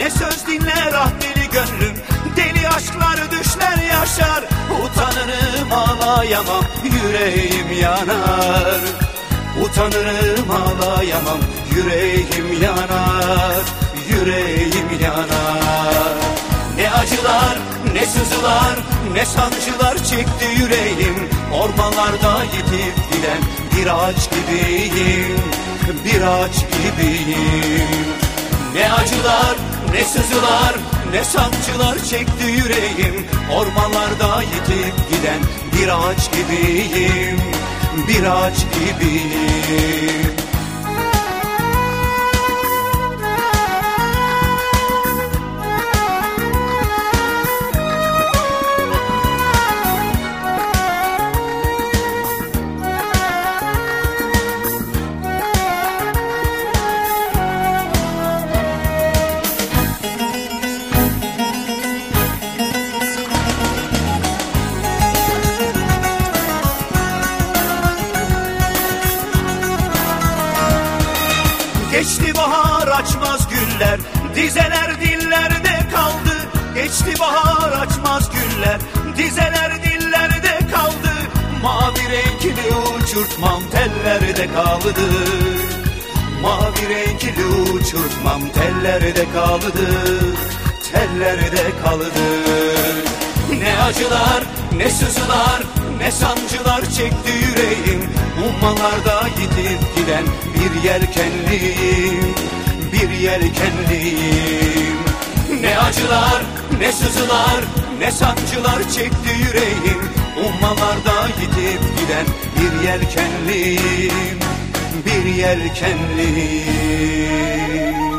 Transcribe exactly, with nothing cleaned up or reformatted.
ne söz dinler ah deli gönlüm. Deli aşklar düşler yaşar, utanırım ağlayamam, yüreğim yanar. Utanırım ağlayamam, yüreğim yanar, yüreğim yanar. Ne acılar, ne sızılar, ne sancılar çekti yüreğim. Ormanlarda yitip giden bir ağaç gibiyim, bir ağaç gibiyim. Ne acılar, ne sızılar, ne sancılar çekti yüreğim. Ormanlarda yitip giden bir ağaç gibiyim, bir ağaç gibiyim. Geçti bahar açmaz güller, dizeler dillerde kaldı. Geçti bahar açmaz güller, dizeler dillerde kaldı. Mavi renkli uçurtmam tellerde kaldı. Mavi renkli uçurtmam tellerde kaldı, tellerde kaldı. Ne acılar, ne sızılar, ne sancılar çekti yüreğim. Ummalarda gidip giden bir yelkenliyim, bir yelkenliyim. Ne acılar, ne sızılar, ne sancılar çekti yüreğim. Ummalarda gidip giden bir yelkenliyim, bir yelkenliyim.